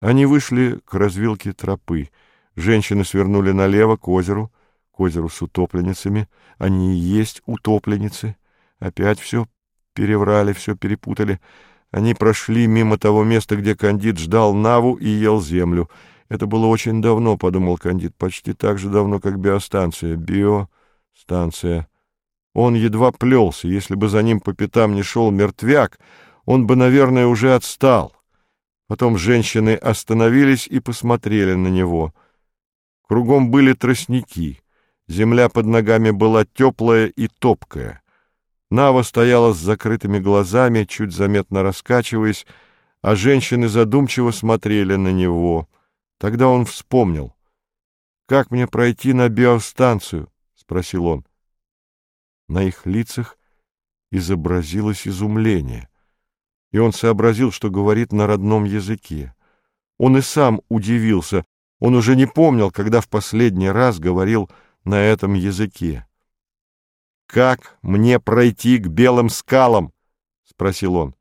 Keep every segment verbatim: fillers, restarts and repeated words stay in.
Они вышли к развилке тропы. Женщины свернули налево к озеру, к озеру с утопленницами. Они и есть утопленницы. Опять все переврали, все перепутали. Они прошли мимо того места, где Кандид ждал Наву и ел землю. Это было очень давно, — подумал Кандид, — почти так же давно, как биостанция. Биостанция. Он едва плелся. Если бы за ним по пятам не шел мертвяк, он бы, наверное, уже отстал. Потом женщины остановились и посмотрели на него. Кругом были тростники. Земля под ногами была теплая и топкая. Нава стояла с закрытыми глазами, чуть заметно раскачиваясь, а женщины задумчиво смотрели на него. Тогда он вспомнил. «Как мне пройти на биостанцию?» — спросил он. На их лицах изобразилось изумление, и он сообразил, что говорит на родном языке. Он и сам удивился. Он уже не помнил, когда в последний раз говорил на этом языке. «Как мне пройти к белым скалам?» — спросил он.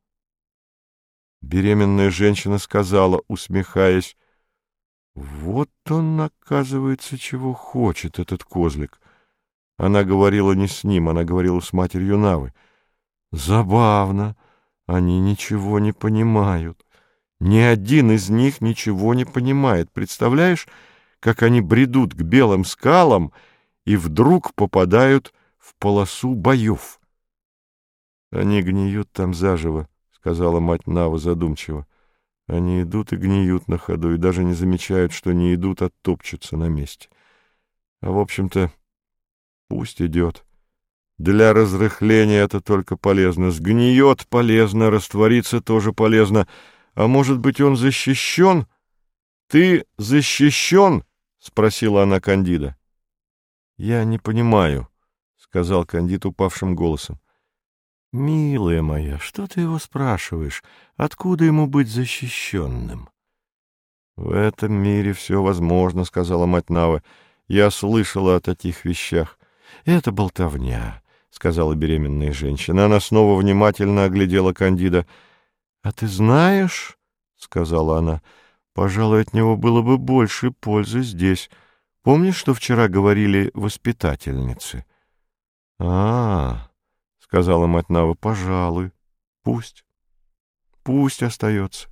Беременная женщина сказала, усмехаясь: «Вот он, оказывается, чего хочет, этот козлик». Она говорила не с ним, она говорила с матерью Навы. «Забавно, они ничего не понимают. Ни один из них ничего не понимает. Представляешь, как они бредут к белым скалам и вдруг попадают в полосу боев?» «Они гниют там заживо», — сказала мать Навы задумчиво. «Они идут и гниют на ходу, и даже не замечают, что не идут, а топчутся на месте. А, в общем-то, пусть идет. Для разрыхления это только полезно. Сгниет — полезно, раствориться тоже полезно. А может быть, он защищен?» «Ты защищен?» — спросила она Кандида. «Я не понимаю», — сказал Кандид упавшим голосом. «Милая моя, что ты его спрашиваешь? Откуда ему быть защищенным?» «В этом мире все возможно», — сказала мать Навы. «Я слышала о таких вещах». «Это болтовня», — сказала беременная женщина. Она снова внимательно оглядела Кандида. «А ты знаешь, — сказала она, — пожалуй, от него было бы больше пользы здесь. Помнишь, что вчера говорили воспитательницы?» «А-а-а», — сказала мать Навы, — «пожалуй. Пусть. Пусть остается».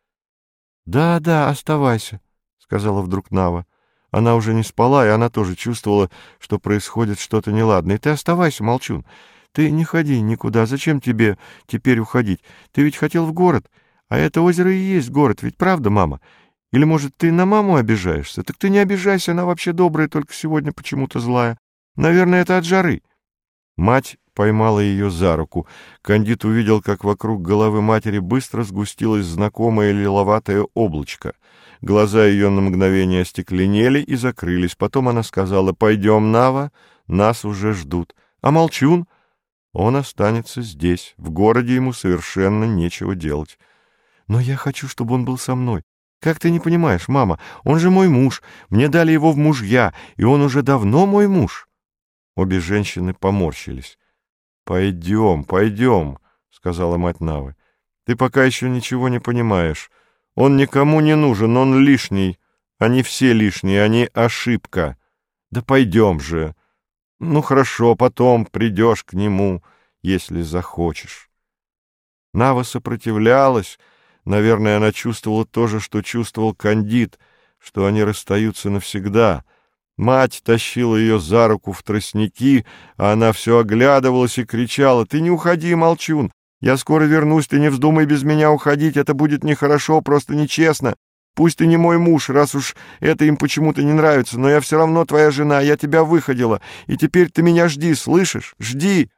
«Да, да, оставайся», — сказала вдруг Нава. Она уже не спала, и она тоже чувствовала, что происходит что-то неладное. «Ты оставайся, молчун. Ты не ходи никуда. Зачем тебе теперь уходить? Ты ведь хотел в город, а это озеро и есть город, ведь правда, мама? Или, может, ты на маму обижаешься? Так ты не обижайся, она вообще добрая, только сегодня почему-то злая. Наверное, это от жары». Мать поймала ее за руку. Кандид увидел, как вокруг головы матери быстро сгустилось знакомое лиловатое облачко. Глаза ее на мгновение остекленели и закрылись. Потом она сказала: «Пойдем, Нава, нас уже ждут. А молчун? Он останется здесь. В городе ему совершенно нечего делать». «Но я хочу, чтобы он был со мной. Как ты не понимаешь, мама? Он же мой муж. Мне дали его в мужья, и он уже давно мой муж». Обе женщины поморщились. «Пойдем, пойдем», — сказала мать Навы. «Ты пока еще ничего не понимаешь. Он никому не нужен, он лишний. Они все лишние, они ошибка. Да пойдем же. Ну, хорошо, потом придешь к нему, если захочешь». Нава сопротивлялась. Наверное, она чувствовала то же, что чувствовал Кандид, что они расстаются навсегда. Мать тащила ее за руку в тростники, а она все оглядывалась и кричала: «Ты не уходи, молчун! Я скоро вернусь, ты не вздумай без меня уходить, это будет нехорошо, просто нечестно. Пусть ты не мой муж, раз уж это им почему-то не нравится, но я все равно твоя жена, я тебя выходила, и теперь ты меня жди, слышишь? Жди!»